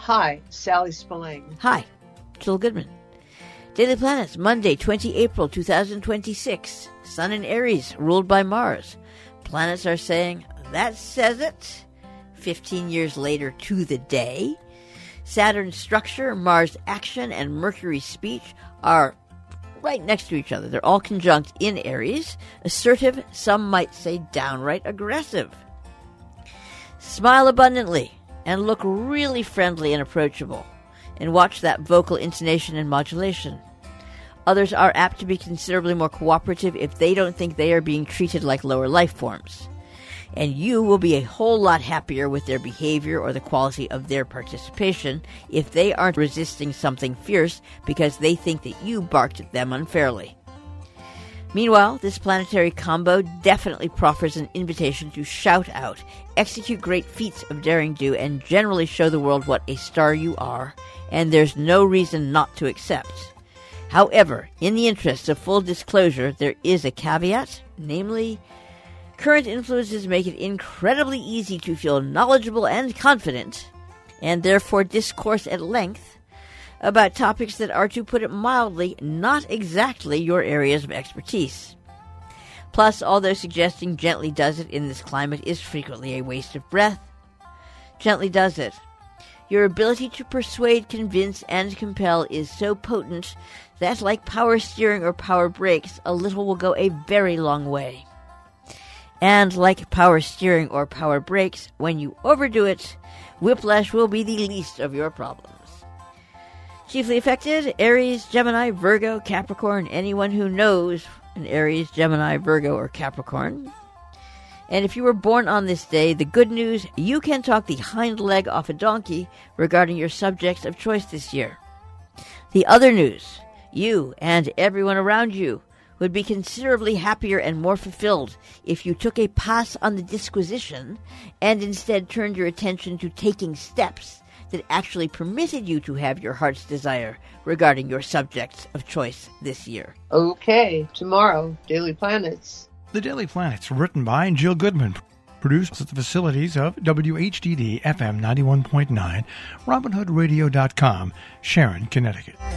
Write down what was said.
Hi, Sally Spillane. Hi, Jill Goodman. Daily Planets, Monday, 20 April 2026. Sun in Aries, ruled by Mars. Planets are saying, that says it. 15 years later to the day. Saturn's structure, Mars' action, and Mercury's speech are right next to each other. They're all conjunct in Aries. Assertive, some might say downright aggressive. Smile abundantly and look really friendly and approachable. And watch that vocal intonation and modulation. Others are apt to be considerably more cooperative if they don't think they are being treated like lower life forms. And you will be a whole lot happier with their behavior or the quality of their participation if they aren't resisting something fierce because they think that you barked at them unfairly. Meanwhile, this planetary combo definitely proffers an invitation to shout out, execute great feats of daring do, and generally show the world what a star you are, and there's no reason not to accept. However, in the interest of full disclosure, there is a caveat, namely, current influences make it incredibly easy to feel knowledgeable and confident, and therefore discourse at length about topics that are, to put it mildly, not exactly your areas of expertise. Plus, although suggesting gently does it in this climate is frequently a waste of breath, gently does it. Your ability to persuade, convince, and compel is so potent that, like power steering or power brakes, a little will go a very long way. And like power steering or power brakes, when you overdo it, whiplash will be the least of your problems. Chiefly affected, Aries, Gemini, Virgo, Capricorn, anyone who knows an Aries, Gemini, Virgo, or Capricorn. And if you were born on this day, the good news, you can talk the hind leg off a donkey regarding your subjects of choice this year. The other news, you and everyone around you would be considerably happier and more fulfilled if you took a pass on the disquisition and instead turned your attention to taking steps that actually permitted you to have your heart's desire regarding your subjects of choice this year. Okay, tomorrow, Daily Planets. The Daily Planets, written by Jill Goodman, produced at the facilities of WHDD FM 91.9, RobinHoodRadio.com, Sharon, Connecticut.